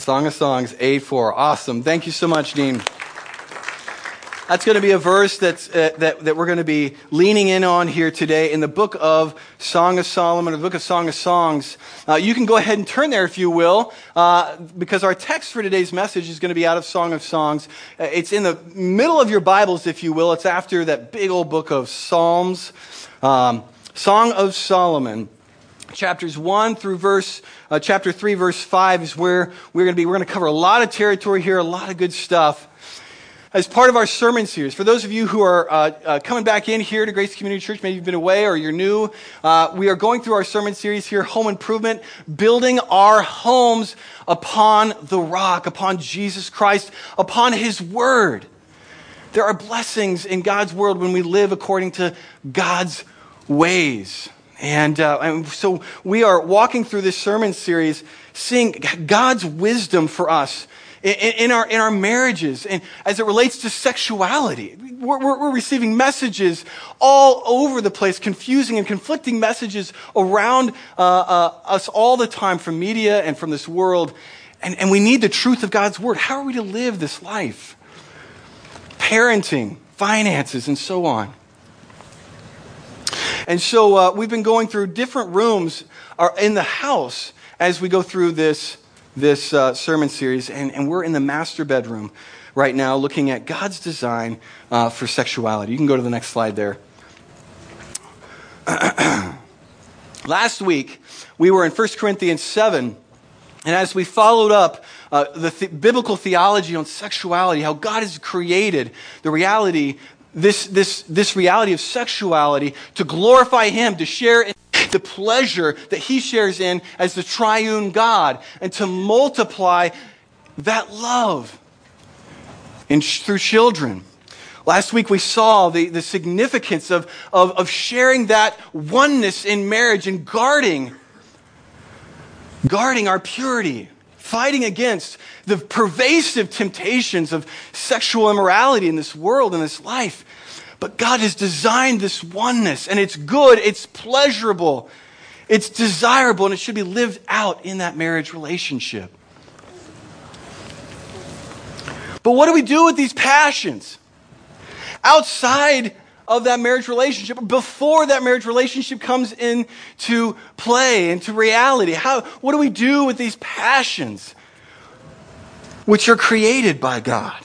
Song of Songs 8:4. Awesome. Thank you so much, Dean. That's going to be a verse that we're going to be leaning in on here today in the book of Song of Solomon, or the book of Song of Songs. You can go ahead and turn there if you will, because our text for today's message is going to be out of Song of Songs. It's in the middle of your Bibles, if you will. It's after that big old book of Psalms. Song of Solomon. Chapters 1 through chapter 3, verse 5 is where we're going to cover a lot of territory here, a lot of good stuff. As part of our sermon series, for those of you who are coming back in here to Grace Community Church, maybe you've been away or you're new, we are going through our sermon series here, Home Improvement, building our homes upon the rock, upon Jesus Christ, upon His Word. There are blessings in God's world when we live according to God's ways. And so we are walking through this sermon series, seeing God's wisdom for us in our marriages, and as it relates to sexuality. We're receiving messages all over the place, confusing and conflicting messages around us all the time from media and from this world. And we need the truth of God's Word. How are we to live this life? Parenting, finances, and so on. And so we've been going through different rooms in the house as we go through this sermon series, and we're in the master bedroom right now looking at God's design for sexuality. You can go to the next slide there. Last week, we were in 1 Corinthians 7, and as we followed up the biblical theology on sexuality, how God has created the reality, this reality of sexuality to glorify Him, to share in the pleasure that He shares in as the triune God, and to multiply that love through children. Last week we saw the significance of sharing that oneness in marriage and guarding our purity, fighting against the pervasive temptations of sexual immorality in this world, in this life. But God has designed this oneness, and it's good, it's pleasurable, it's desirable, and it should be lived out in that marriage relationship. But what do we do with these passions outside of that marriage relationship, before that marriage relationship comes into play, into reality? What do we do with these passions which are created by God?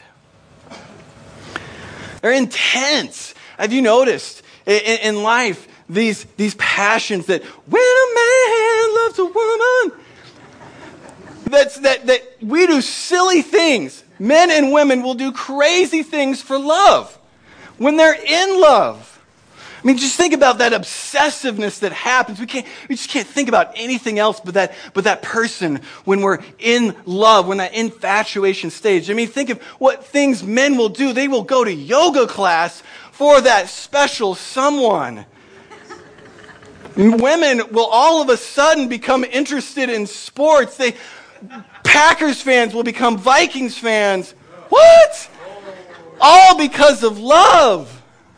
They're intense. Have you noticed in life these passions that when a man loves a woman, that we do silly thwe men and women will do crazy things for love when they're in love. I mean, just think about that obsessiveness that happens. We just can't think about anything else but that person when we're in love, when that infatuation stage. I mean, think of what things men will do. They will go to yoga class for that special someone. Women will all of a sudden become interested in sports. Packers fans will become Vikings fans. What? All because of love.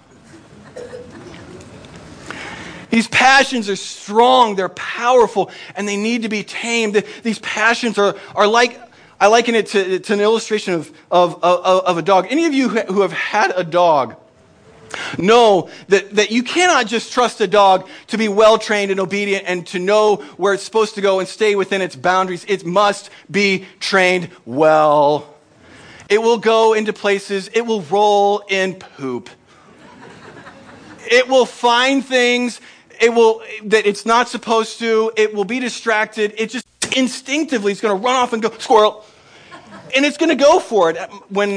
These passions are strong, they're powerful, and they need to be tamed. These passions are like, I liken it to an illustration of a dog. Any of you who have had a dog know that you cannot just trust a dog to be well-trained and obedient and to know where it's supposed to go and stay within its boundaries. It must be trained well. It will go into places, it will roll in poop. It will find things that it's not supposed to. It will be distracted. It just instinctively is going to run off and go, squirrel. And it's going to go for it. When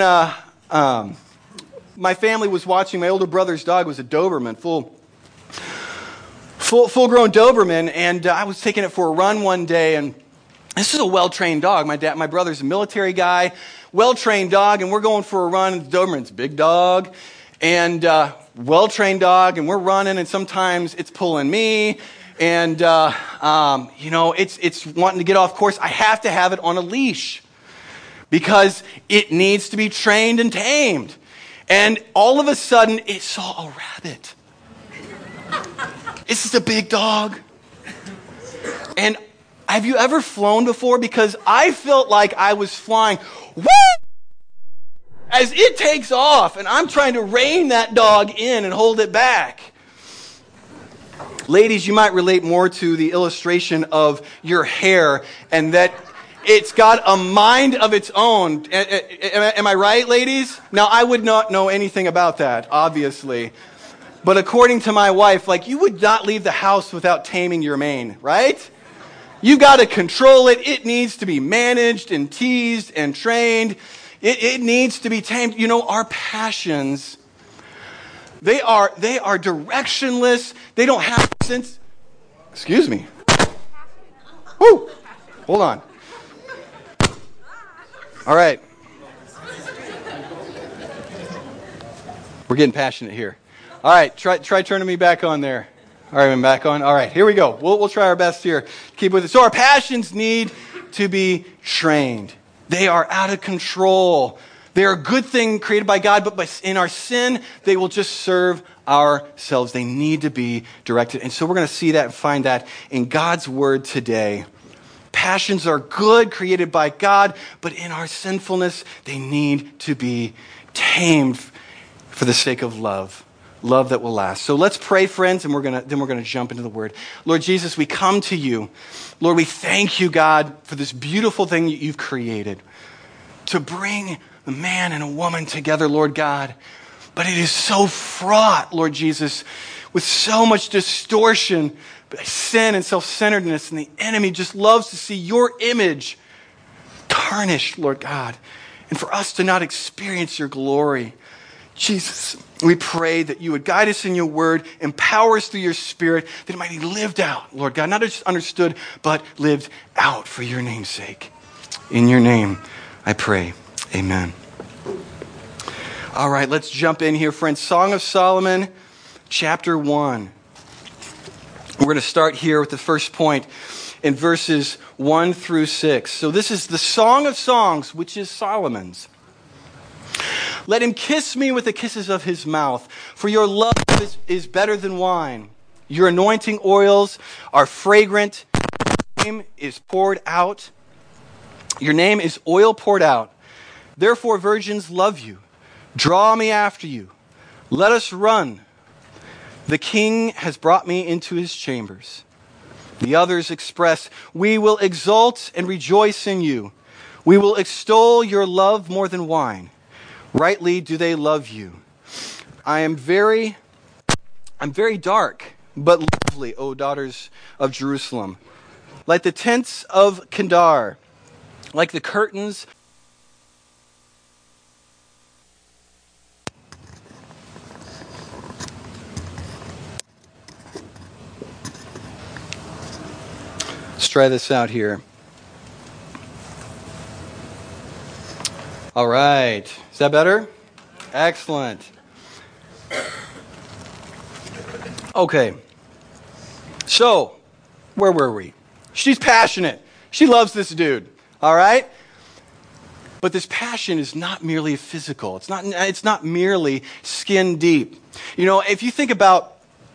my family was watching, my older brother's dog was a Doberman, full-grown Doberman, and I was taking it for a run one day, and this is a well-trained dog. My brother's a military guy, well-trained dog, and we're going for a run. The Doberman's a big dog, and well-trained dog, and we're running, and sometimes it's pulling me, and it's wanting to get off course. I have to have it on a leash because it needs to be trained and tamed. And all of a sudden, it saw a rabbit. This is a big dog. And Have you ever flown before? Because I felt like I was flying, woo! As it takes off, and I'm trying to rein that dog in and hold it back. Ladies, you might relate more to the illustration of your hair and that it's got a mind of its own. Am I right, ladies? Now, I would not know anything about that, obviously. But according to my wife, like, you would not leave the house without taming your mane, right? You got to control it. It needs to be managed and teased and trained. It needs to be tamed. You know, our passions, they are directionless. They don't have sense. Excuse me. Woo! Hold on. All right. We're getting passionate here. All right, try turning me back on there. All right, I'm back on. All right, here we go. We'll try our best here. Keep with it. So our passions need to be trained. They are out of control. They are a good thing created by God, but in our sin, they will just serve ourselves. They need to be directed. And so we're going to see that and find that in God's word today. Passions are good, created by God, but in our sinfulness, they need to be tamed for the sake of love. Love that will last. So let's pray, friends, and then we're gonna jump into the word. Lord Jesus, we come to you. Lord, we thank you, God, for this beautiful thing that you've created to bring a man and a woman together, Lord God. But it is so fraught, Lord Jesus, with so much distortion, sin and self-centeredness, and the enemy just loves to see your image tarnished, Lord God, and for us to not experience your glory. Jesus, we pray that you would guide us in your word, empower us through your spirit, that it might be lived out, Lord God, not just understood, but lived out for your name's sake. In your name, I pray. Amen. All right, let's jump in here, friends. Song of Solomon, chapter 1. We're going to start here with the first point in verses 1 through 6. So this is the Song of Songs, which is Solomon's. Let him kiss me with the kisses of his mouth, for your love is better than wine. Your anointing oils are fragrant. Your name is poured out. Your name is oil poured out. Therefore, virgins love you. Draw me after you. Let us run. The king has brought me into his chambers. The others express, we will exult and rejoice in you. We will extol your love more than wine. Rightly do they love you. I'm very dark, but lovely, O daughters of Jerusalem. Like the tents of Kedar, like the curtains. Let's try this out here. All right. Is that better? Excellent. Okay. So, where were we? She's passionate. She loves this dude. All right? But this passion is not merely physical. It's not merely skin deep. You know, if you think about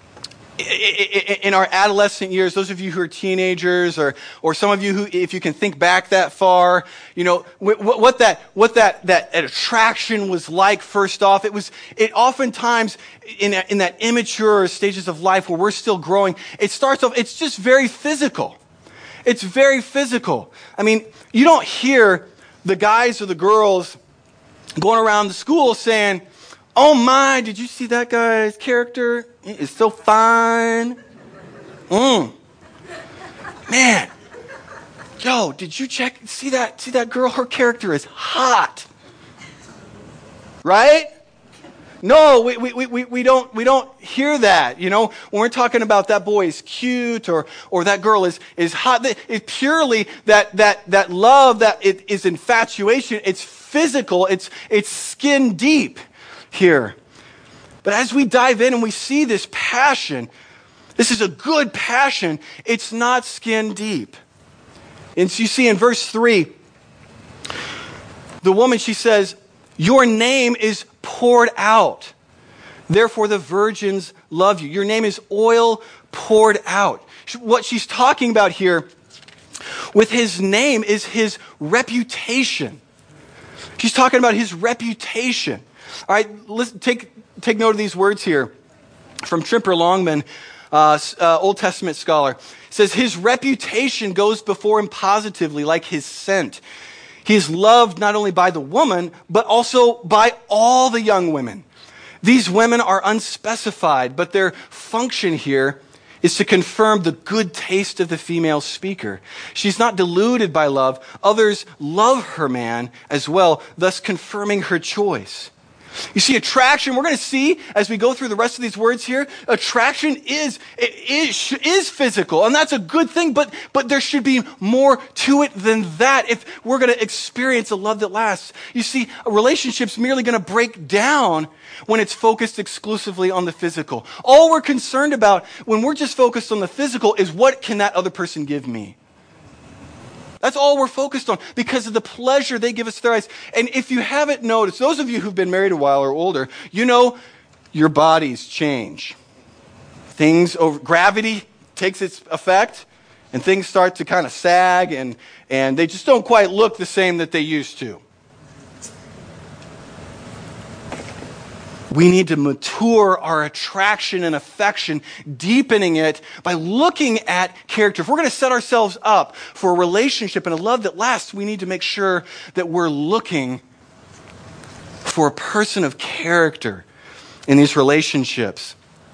in our adolescent years, those of you who are teenagers, or some of you who, if you can think back that far, you know, what that attraction was like. First off, it oftentimes in that immature stages of life where we're still growing, it starts off, it's just very physical. It's very physical. I mean, you don't hear the guys or the girls going around the school saying, oh my, did you see that guy's character? He is so fine. Man. Yo, did you see that girl? Her character is hot. Right? No, we don't hear that. You know, when we're talking about that boy is cute or that girl is hot, it's purely that love, that it is infatuation. It's physical. It's skin deep here. But as we dive in and we see this passion, this is a good passion. It's not skin deep. And so you see in verse 3, the woman, she says, your name is poured out. Therefore the virgins love you. Your name is oil poured out. What she's talking about here, with his name is his reputation. She's talking about his reputation. All right, listen, take note of these words here from Tremper Longman, Old Testament scholar. It says, his reputation goes before him positively, like his scent. He is loved not only by the woman, but also by all the young women. These women are unspecified, but their function here is to confirm the good taste of the female speaker. She's not deluded by love. Others love her man as well, thus confirming her choice. You see, attraction, we're going to see as we go through the rest of these words here, attraction is physical, and that's a good thing, but there should be more to it than that if we're going to experience a love that lasts. You see, a relationship's merely going to break down when it's focused exclusively on the physical. All we're concerned about when we're just focused on the physical is what can that other person give me? That's all we're focused on because of the pleasure they give us to their eyes. And if you haven't noticed, those of you who've been married a while or older, you know your bodies change. Gravity takes its effect and things start to kind of sag and they just don't quite look the same that they used to. We need to mature our attraction and affection, deepening it by looking at character. If we're going to set ourselves up for a relationship and a love that lasts, we need to make sure that we're looking for a person of character in these relationships.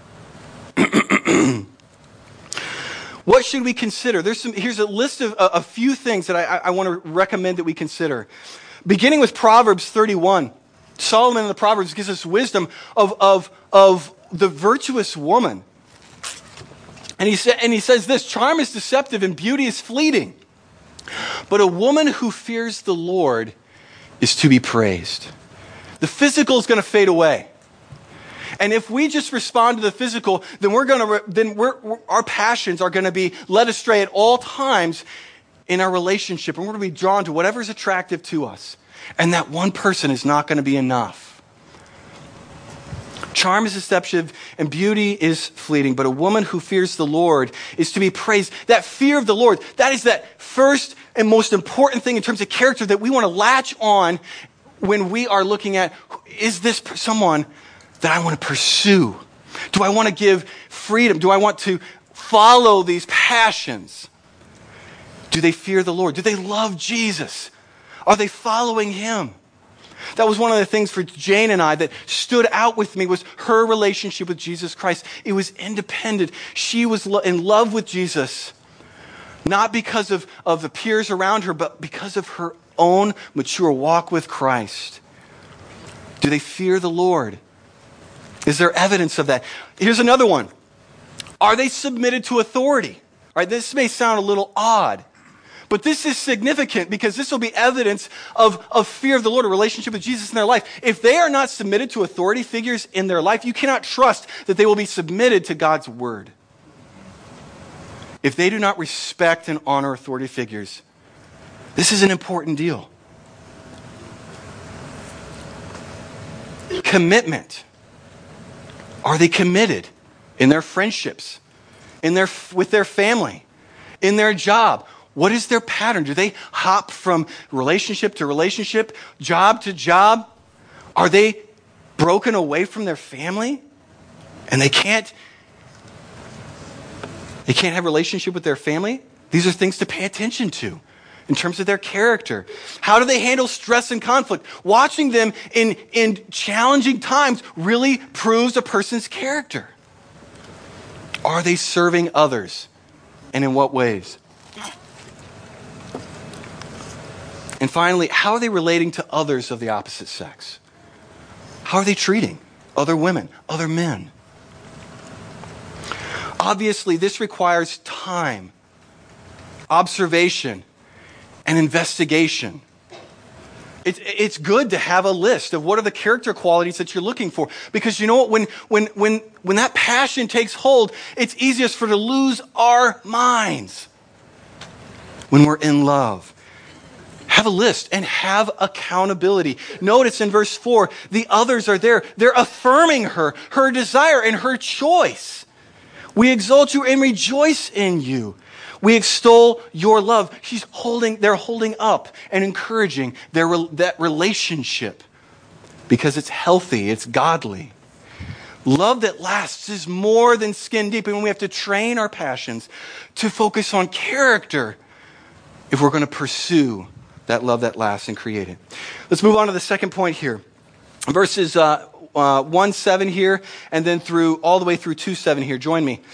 What should we consider? Here's a list of a few things that I want to recommend that we consider. Beginning with Proverbs 31. Solomon in the Proverbs gives us wisdom of the virtuous woman. And he says this, charm is deceptive and beauty is fleeting. But a woman who fears the Lord is to be praised. The physical is going to fade away. And if we just respond to the physical, then our passions are going to be led astray at all times in our relationship. And we're going to be drawn to whatever is attractive to us. And that one person is not going to be enough. Charm is deceptive and beauty is fleeting, but a woman who fears the Lord is to be praised. That fear of the Lord, that is that first and most important thing in terms of character that we want to latch on when we are looking at, is this someone that I want to pursue? Do I want to give freedom? Do I want to follow these passions? Do they fear the Lord? Do they love Jesus? Are they following him? That was one of the things for Jane and I that stood out with me was her relationship with Jesus Christ. It was independent. She was in love with Jesus, not because of the peers around her, but because of her own mature walk with Christ. Do they fear the Lord? Is there evidence of that? Here's another one. Are they submitted to authority? All right, this may sound a little odd. But this is significant because this will be evidence of fear of the Lord, a relationship with Jesus in their life. If they are not submitted to authority figures in their life, you cannot trust that they will be submitted to God's word. If they do not respect and honor authority figures, this is an important deal. Commitment. Are they committed in their friendships, with their family, in their job? What is their pattern? Do they hop from relationship to relationship, job to job? Are they broken away from their family? And they can't have a relationship with their family? These are things to pay attention to in terms of their character. How do they handle stress and conflict? Watching them in challenging times really proves a person's character. Are they serving others? And in what ways? And finally, how are they relating to others of the opposite sex? How are they treating other women, other men? Obviously, this requires time, observation, and investigation. It's good to have a list of what are the character qualities that you're looking for. Because you know what? When that passion takes hold, it's easiest to lose our minds when we're in love. Have a list and have accountability. Notice in verse 4, the others are there. They're affirming her desire, and her choice. We exalt you and rejoice in you. We extol your love. They're holding up and encouraging that relationship because it's healthy, it's godly. Love that lasts is more than skin deep, and we have to train our passions to focus on character if we're going to pursue that love that lasts and create it. Let's move on to the second point here. Verses 1:7 here, and then all the way through 2:7 here. Join me.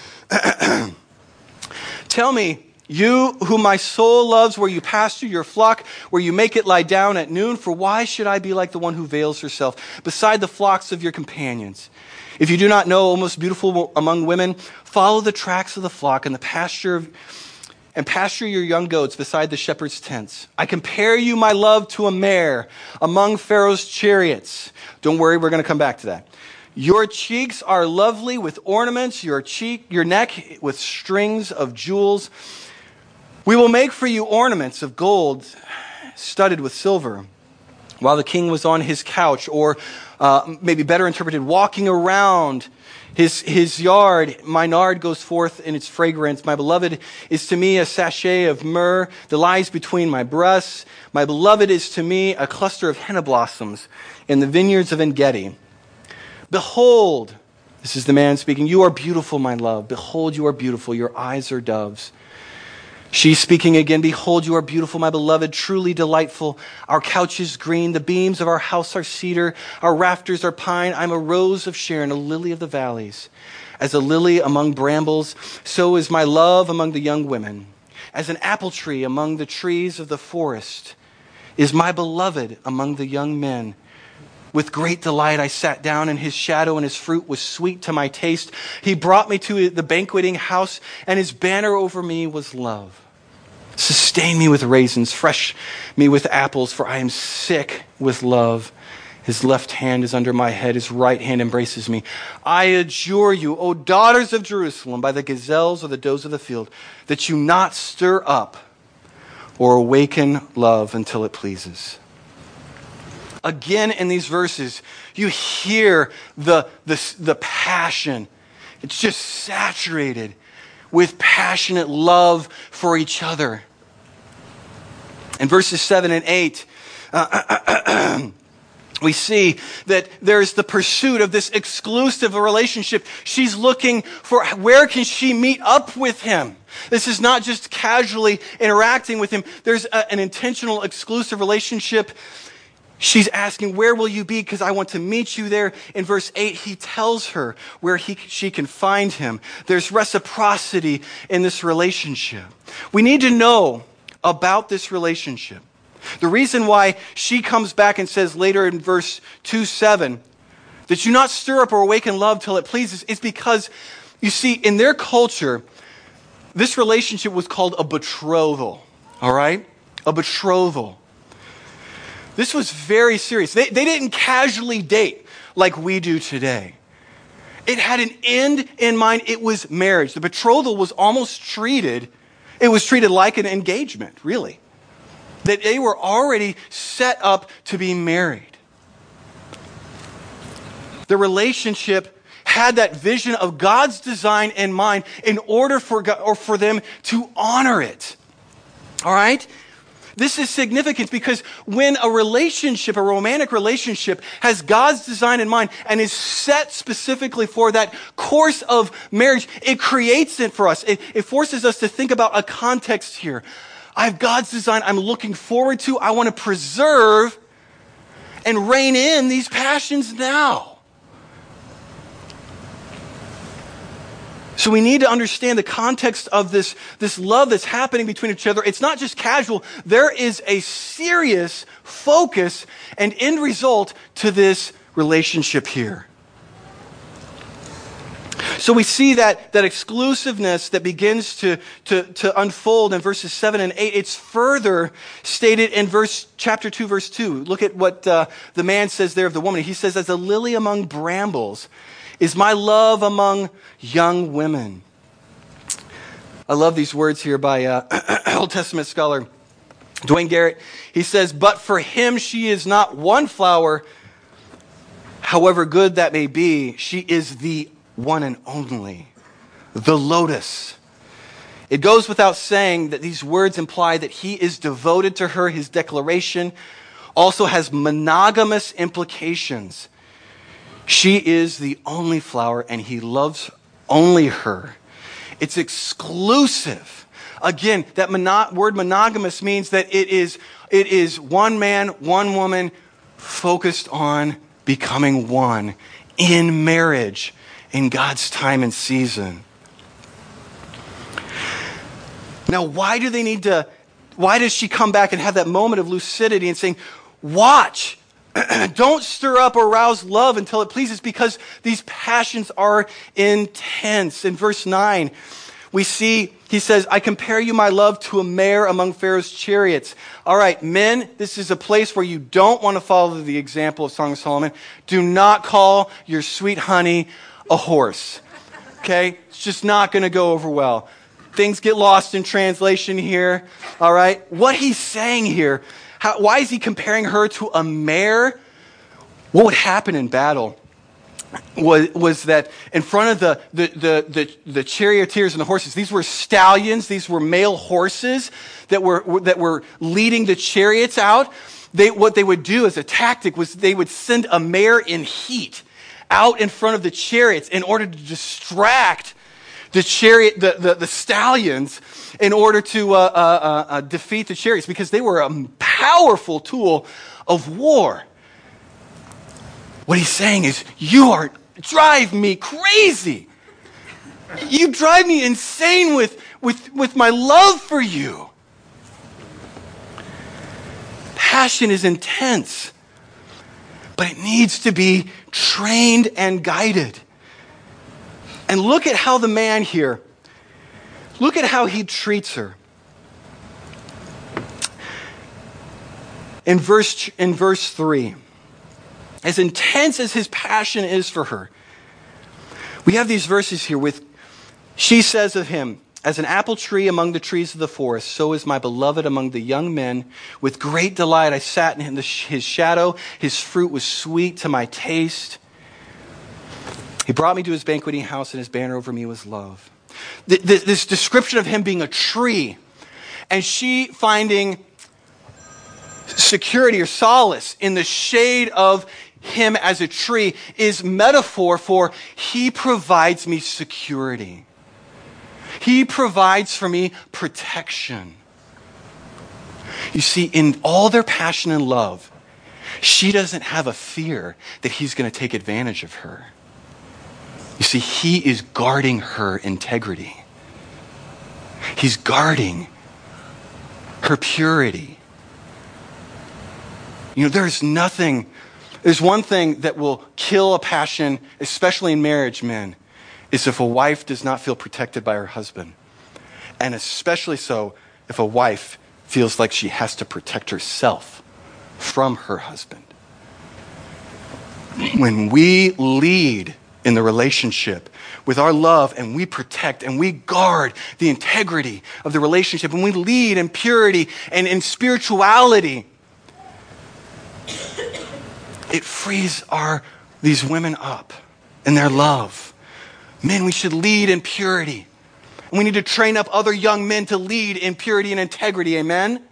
Tell me, you whom my soul loves, where you pasture your flock, where you make it lie down at noon, for why should I be like the one who veils herself beside the flocks of your companions? If you do not know, O most beautiful among women, follow the tracks of the flock and pasture your young goats beside the shepherd's tents. I compare you, my love, to a mare among Pharaoh's chariots. Don't worry, we're going to come back to that. Your cheeks are lovely with ornaments, your neck with strings of jewels. We will make for you ornaments of gold studded with silver. While the king was on his couch, or maybe better interpreted, walking around his yard, my nard goes forth in its fragrance. My beloved is to me a sachet of myrrh that lies between my breasts. My beloved is to me a cluster of henna blossoms in the vineyards of En-Gedi. Behold, this is the man speaking, you are beautiful, my love. Behold, you are beautiful. Your eyes are doves. She's speaking again. Behold, you are beautiful, my beloved, truly delightful. Our couch is green. The beams of our house are cedar. Our rafters are pine. I'm a rose of Sharon, a lily of the valleys. As a lily among brambles, so is my love among the young women. As an apple tree among the trees of the forest is my beloved among the young men. With great delight I sat down in his shadow, and his fruit was sweet to my taste. He brought me to the banqueting house, and his banner over me was love. Sustain me with raisins, fresh me with apples, for I am sick with love. His left hand is under my head, his right hand embraces me. I adjure you, O daughters of Jerusalem, by the gazelles or the does of the field, that you not stir up or awaken love until it pleases. Again, in these verses, you hear the passion. It's just saturated with passionate love for each other. In verses 7 and 8, we see that there's the pursuit of this exclusive relationship. She's looking for where can she meet up with him. This is not just casually interacting with him. There's an intentional exclusive relationship. She's asking, where will you be? Because I want to meet you there. In verse 8, he tells her where she can find him. There's reciprocity in this relationship. We need to know about this relationship. The reason why she comes back and says later in verse 2:7, that you not stir up or awaken love till it pleases, is because, you see, in their culture, this relationship was called a betrothal. All right? A betrothal. This was very serious. They didn't casually date like we do today. It had an end in mind. It was marriage. The betrothal was almost treated like an engagement, really. That they were already set up to be married. The relationship had that vision of God's design in mind in order for God, or for them to honor it. All right? This is significant because when a relationship, a romantic relationship, has God's design in mind and is set specifically for that course of marriage, it creates it for us. It forces us to think about a context here. I have God's design I'm looking forward to. I want to preserve and rein in these passions now. So we need to understand the context of this love that's happening between each other. It's not just casual. There is a serious focus and end result to this relationship here. So we see that exclusiveness that begins to unfold in verses 7 and 8. It's further stated in chapter 2, verse 2. Look at what the man says there of the woman. He says, as a lily among brambles is my love among young women. I love these words here by Old Testament scholar Dwayne Garrett. He says, but for him she is not one flower, however good that may be. She is the one and only, the lotus. It goes without saying that these words imply that he is devoted to her. His declaration also has monogamous implications. She is the only flower, and he loves only her. It's exclusive. Again, that word monogamous means that it is one man, one woman, focused on becoming one in marriage in God's time and season. Now, why does she come back and have that moment of lucidity and saying, watch, don't stir up or arouse love until it pleases, because these passions are intense. In verse 9, we see, he says, I compare you, my love, to a mare among Pharaoh's chariots. All right, men, this is a place where you don't want to follow the example of Song of Solomon. Do not call your sweet honey a horse. Okay? It's just not going to go over well. Things get lost in translation here. All right? What he's saying here, why is he comparing her to a mare? What would happen in battle was that in front of the charioteers and the horses, these were stallions, these were male horses that were leading the chariots out. What they would do as a tactic was they would send a mare in heat out in front of the chariots in order to distract the stallions in order to defeat the chariots, because they were a powerful tool of war. What he's saying is, you drive me crazy. You drive me insane with my love for you. Passion is intense, but it needs to be trained and guided. And look at how the man here, look at how he treats her. In verse 3, as intense as his passion is for her, we have these verses here she says of him, as an apple tree among the trees of the forest, so is my beloved among the young men. With great delight I sat in his shadow. His fruit was sweet to my taste. He brought me to his banqueting house, and his banner over me was love. This description of him being a tree, and she finding security or solace in the shade of him as a tree, is metaphor for he provides me security. He provides for me protection. You see, in all their passion and love, she doesn't have a fear that he's going to take advantage of her. You see, he is guarding her integrity. He's guarding her purity. You know, there's one thing that will kill a passion, especially in marriage, men, is if a wife does not feel protected by her husband. And especially so if a wife feels like she has to protect herself from her husband. When we lead in the relationship with our love, and we protect and we guard the integrity of the relationship, and we lead in purity and in spirituality, it frees these women up in their love. Men, we should lead in purity. And we need to train up other young men to lead in purity and integrity. Amen?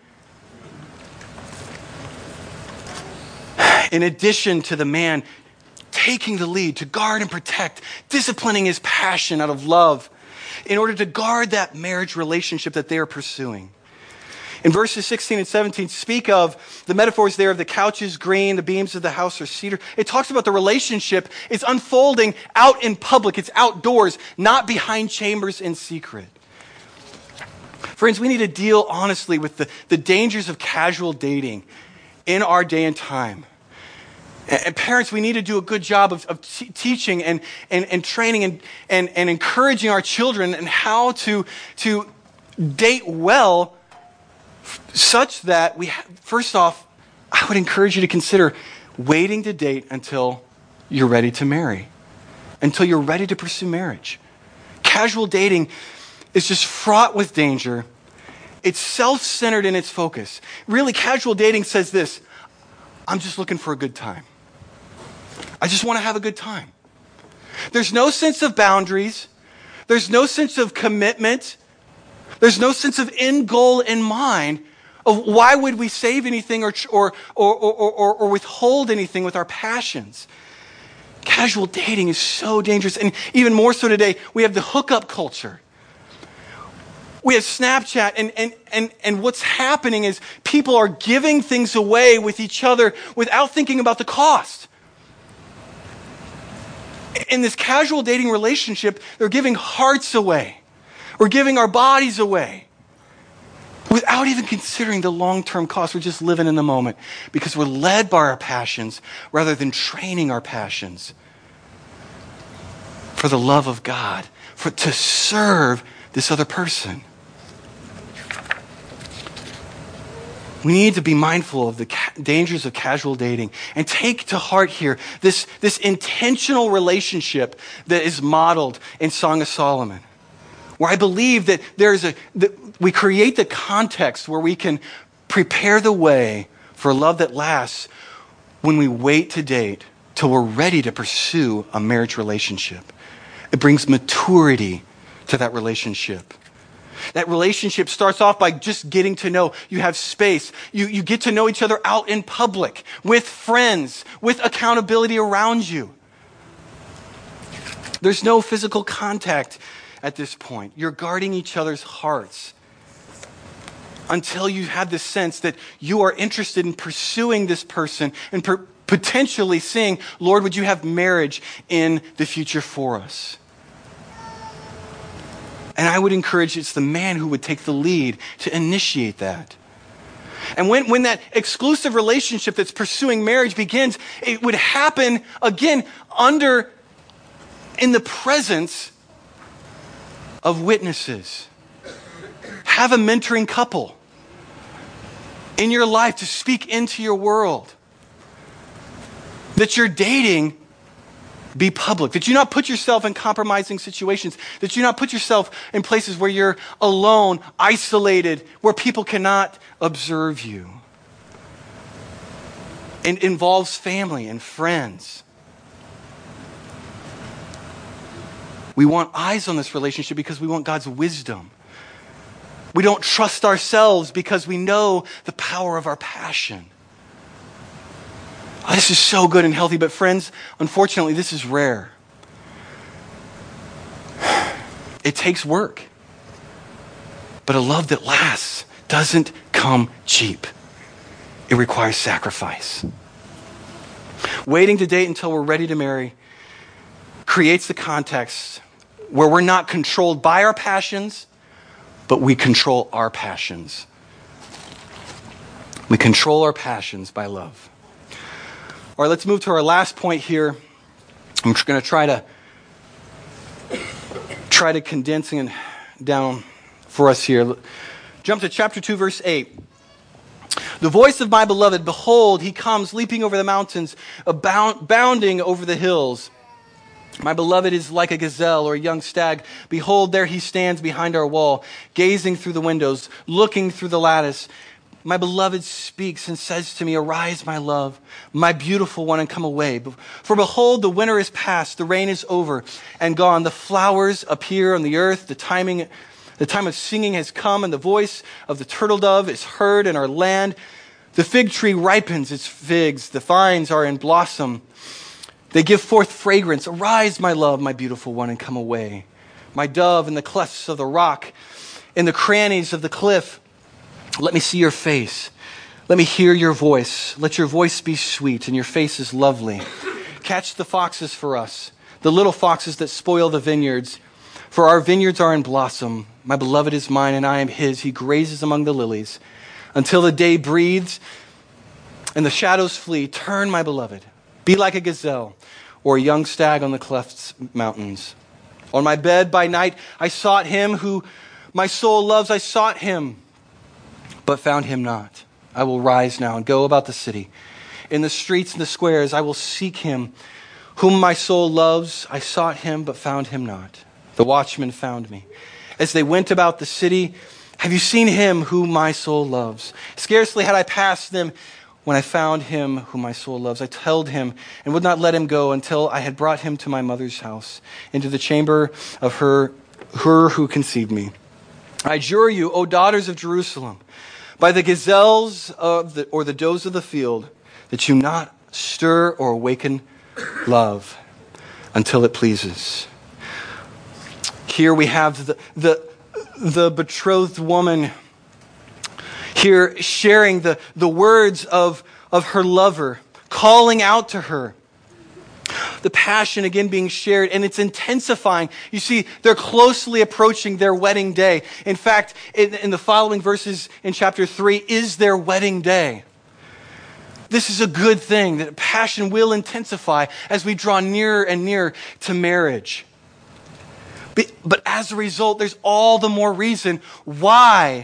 In addition to the man taking the lead to guard and protect, disciplining his passion out of love in order to guard that marriage relationship that they are pursuing. In verses 16 and 17, speak of the metaphors there of the couches green, the beams of the house are cedar. It talks about the relationship is unfolding out in public. It's outdoors, not behind chambers in secret. Friends, we need to deal honestly with the dangers of casual dating in our day and time. And parents, we need to do a good job of teaching and training and encouraging our children and how to date well, such that first off, I would encourage you to consider waiting to date until you're ready to marry, until you're ready to pursue marriage. Casual dating is just fraught with danger. It's self-centered in its focus. Really, casual dating says this: I'm just looking for a good time. I just want to have a good time. There's no sense of boundaries. There's no sense of commitment. There's no sense of end goal in mind of why would we save anything or withhold anything with our passions. Casual dating is so dangerous. And even more so today, we have the hookup culture. We have Snapchat, and what's happening is people are giving things away with each other without thinking about the cost. In this casual dating relationship, they're giving hearts away. We're giving our bodies away without even considering the long-term cost. We're just living in the moment because we're led by our passions rather than training our passions for the love of God, to serve this other person. We need to be mindful of the dangers of casual dating and take to heart here this intentional relationship that is modeled in Song of Solomon, where I believe that we create the context where we can prepare the way for a love that lasts when we wait to date till we're ready to pursue a marriage relationship. It brings maturity to that relationship. That relationship starts off by just getting to know. You have space. You get to know each other out in public, with friends, with accountability around you. There's no physical contact at this point. You're guarding each other's hearts until you have the sense that you are interested in pursuing this person and potentially saying, Lord, would you have marriage in the future for us? And I would encourage it's the man who would take the lead to initiate that. And when that exclusive relationship that's pursuing marriage begins, it would happen again in the presence of witnesses. Have a mentoring couple in your life to speak into your world. That you're dating be public. That you not put yourself in compromising situations. That you not put yourself in places where you're alone, isolated, where people cannot observe you. It involves family and friends. We want eyes on this relationship because we want God's wisdom. We don't trust ourselves because we know the power of our passion. Oh, this is so good and healthy, but friends, unfortunately, this is rare. It takes work. But a love that lasts doesn't come cheap. It requires sacrifice. Waiting to date until we're ready to marry creates the context where we're not controlled by our passions, but we control our passions. We control our passions by love. All right, let's move to our last point here. I'm just going to try to condense it down for us here. Jump to chapter 2, verse 8. The voice of my beloved, behold, he comes leaping over the mountains, bounding over the hills. My beloved is like a gazelle or a young stag. Behold, there he stands behind our wall, gazing through the windows, looking through the lattice. My beloved speaks and says to me, arise, my love, my beautiful one, and come away. For behold, the winter is past, the rain is over and gone. The flowers appear on the earth. The time of singing has come, and the voice of the turtle dove is heard in our land. The fig tree ripens its figs. The vines are in blossom. They give forth fragrance. Arise, my love, my beautiful one, and come away. My dove in the clefts of the rock, in the crannies of the cliff. Let me see your face. Let me hear your voice. Let your voice be sweet and your face is lovely. Catch the foxes for us, the little foxes that spoil the vineyards. For our vineyards are in blossom. My beloved is mine and I am his. He grazes among the lilies. Until the day breathes and the shadows flee, turn, my beloved. Be like a gazelle or a young stag on the cleft mountains. On my bed by night I sought him who my soul loves. I sought him, but found him not. I will rise now and go about the city. In the streets and the squares I will seek him whom my soul loves. I sought him, but found him not. The watchmen found me. As they went about the city, have you seen him whom my soul loves? Scarcely had I passed them when I found him whom my soul loves. I held him and would not let him go until I had brought him to my mother's house, into the chamber of her who conceived me. I adjure you, O daughters of Jerusalem, by the gazelles or the does of the field, that you not stir or awaken love until it pleases. Here we have the betrothed woman here sharing the words of her lover, calling out to her. The passion again being shared, and it's intensifying. You see, they're closely approaching their wedding day. In fact, in the following verses in chapter 3 is their wedding day. This is a good thing, that passion will intensify as we draw nearer and nearer to marriage. But as a result, there's all the more reason why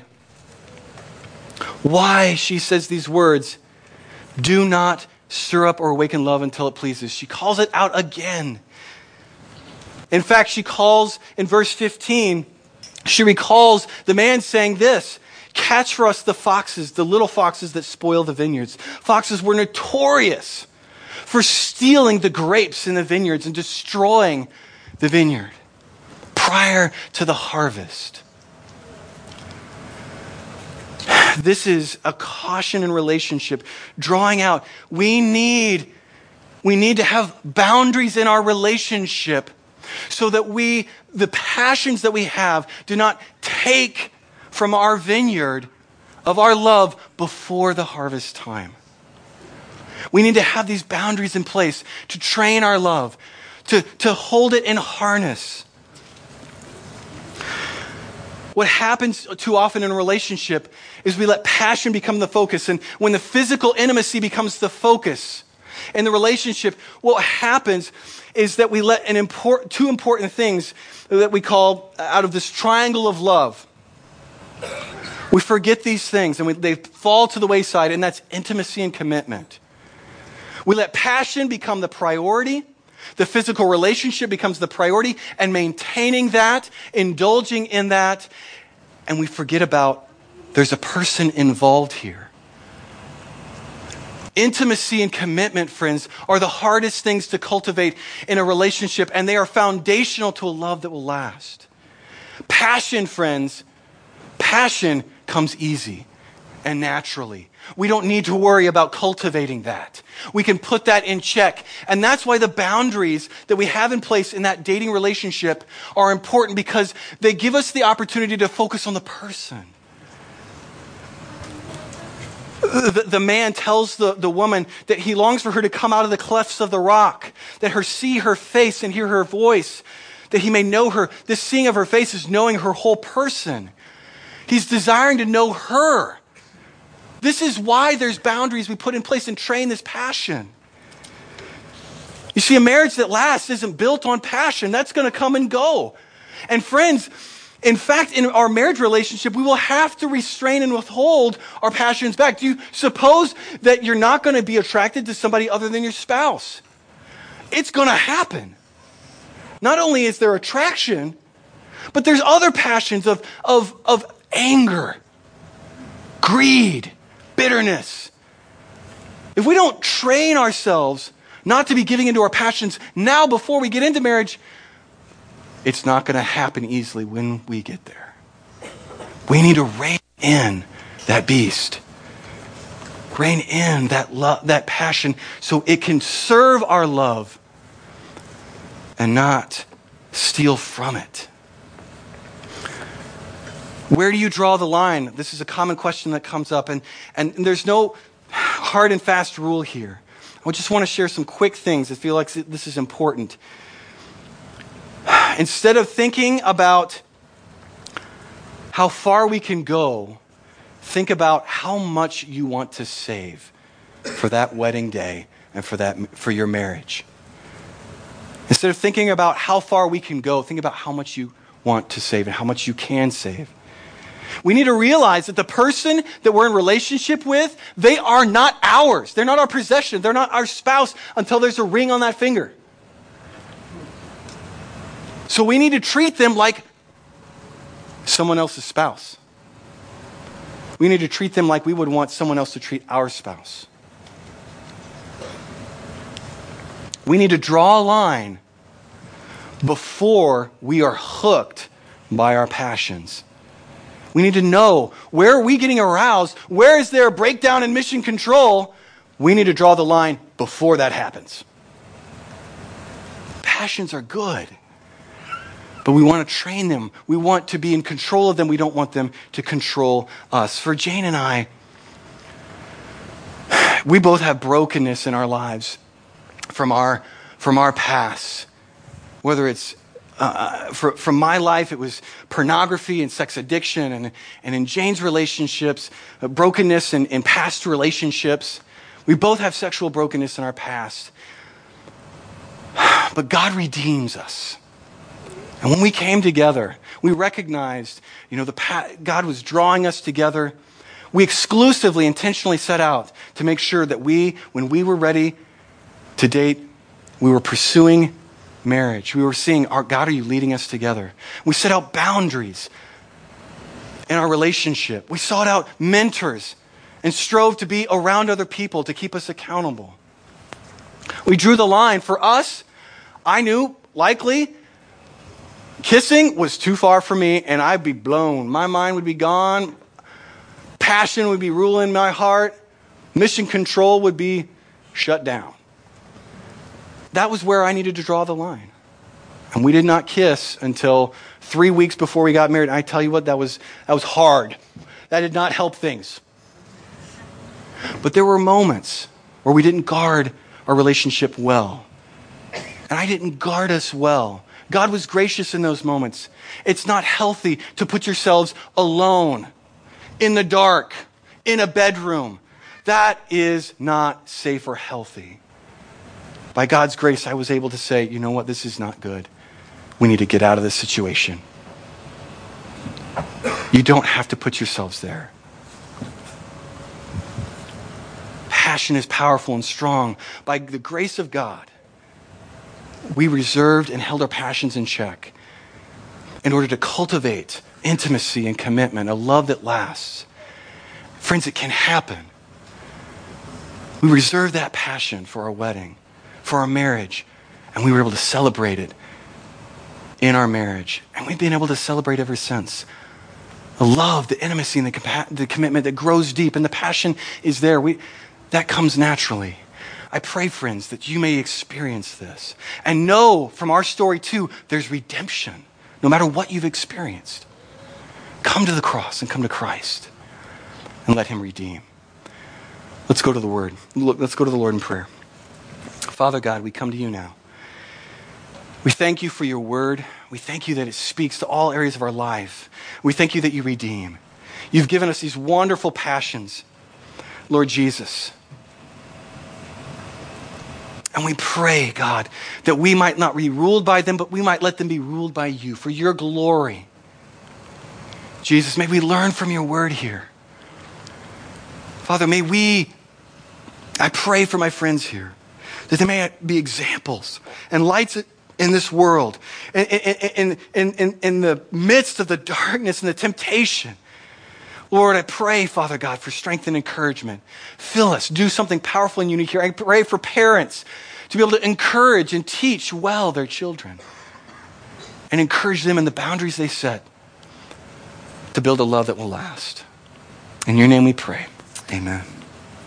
she says these words, do not stir up or awaken love until it pleases. She calls it out again. In fact, she calls in verse 15, she recalls the man saying this, catch for us the foxes, the little foxes that spoil the vineyards. Foxes were notorious for stealing the grapes in the vineyards and destroying the vineyard prior to the harvest. This is a caution in relationship, drawing out. We need to have boundaries in our relationship so that the passions that we have do not take from our vineyard of our love before the harvest time. We need to have these boundaries in place to train our love, to hold it in harness. What happens too often in a relationship is we let passion become the focus. And when the physical intimacy becomes the focus in the relationship, what happens is that we let two important things that we call out of this triangle of love. We forget these things and they fall to the wayside, and that's intimacy and commitment. We let passion become the priority. The physical relationship becomes the priority, and maintaining that, indulging in that, and we forget about there's a person involved here. Intimacy and commitment, friends, are the hardest things to cultivate in a relationship, and they are foundational to a love that will last. Passion, friends, passion comes easy and naturally. We don't need to worry about cultivating that. We can put that in check. And that's why the boundaries that we have in place in that dating relationship are important, because they give us the opportunity to focus on the person. The man tells the woman that he longs for her to come out of the clefts of the rock, that her see her face and hear her voice, that he may know her. This seeing of her face is knowing her whole person. He's desiring to know her. This is why there's boundaries we put in place and train this passion. You see, a marriage that lasts isn't built on passion. That's going to come and go. And friends, in fact, in our marriage relationship, we will have to restrain and withhold our passions back. Do you suppose that you're not going to be attracted to somebody other than your spouse? It's going to happen. Not only is there attraction, but there's other passions of anger, greed, bitterness. If we don't train ourselves not to be giving into our passions now before we get into marriage, it's not going to happen easily when we get there. We need to rein in that beast. Rein in that love, that passion, so it can serve our love and not steal from it. Where do you draw the line? This is a common question that comes up, and there's no hard and fast rule here. I just want to share some quick things. I feel like this is important. Instead of thinking about how far we can go, think about how much you want to save for that wedding day and for your marriage. Instead of thinking about how far we can go, think about how much you want to save and how much you can save. We need to realize that the person that we're in relationship with, they are not ours. They're not our possession. They're not our spouse until there's a ring on that finger. So we need to treat them like someone else's spouse. We need to treat them like we would want someone else to treat our spouse. We need to draw a line before we are hooked by our passions. We need to know, where are we getting aroused? Where is there a breakdown in mission control? We need to draw the line before that happens. Passions are good, but we want to train them. We want to be in control of them. We don't want them to control us. For Jane and I, we both have brokenness in our lives from our past. Whether it's from my life, it was pornography and sex addiction, and in Jane's relationships, brokenness in past relationships. We both have sexual brokenness in our past. But God redeems us. And when we came together, we recognized, God was drawing us together. We exclusively, intentionally set out to make sure that when we were ready to date, we were pursuing marriage. We were seeing, God, are you leading us together? We set out boundaries in our relationship. We sought out mentors and strove to be around other people to keep us accountable. We drew the line. For us, I knew likely kissing was too far for me, and I'd be blown. My mind would be gone. Passion would be ruling my heart. Mission control would be shut down. That was where I needed to draw the line. And we did not kiss until 3 weeks before we got married. And I tell you what, that was hard. That did not help things. But there were moments where we didn't guard our relationship well. And I didn't guard us well. God was gracious in those moments. It's not healthy to put yourselves alone, in the dark, in a bedroom. That is not safe or healthy. By God's grace, I was able to say, you know what, this is not good. We need to get out of this situation. You don't have to put yourselves there. Passion is powerful and strong. By the grace of God, we reserved and held our passions in check in order to cultivate intimacy and commitment, a love that lasts. Friends, it can happen. We reserved that passion for our wedding, for our marriage, and we were able to celebrate it in our marriage. And we've been able to celebrate ever since. The love, the intimacy, and the commitment that grows deep, and the passion is there. That comes naturally. I pray, friends, that you may experience this. And know from our story, too, there's redemption, no matter what you've experienced. Come to the cross and come to Christ and let him redeem. Let's go to the Word. Let's go to the Lord in prayer. Father God, we come to you now. We thank you for your Word. We thank you that it speaks to all areas of our life. We thank you that you redeem. You've given us these wonderful passions, Lord Jesus. And we pray, God, that we might not be ruled by them, but we might let them be ruled by you for your glory. Jesus, may we learn from your word here. Father, I pray for my friends here, that they may be examples and lights in this world, in the midst of the darkness and the temptation. Lord, I pray, Father God, for strength and encouragement. Fill us. Do something powerful and unique here. I pray for parents to be able to encourage and teach well their children and encourage them in the boundaries they set to build a love that will last. In your name we pray. Amen.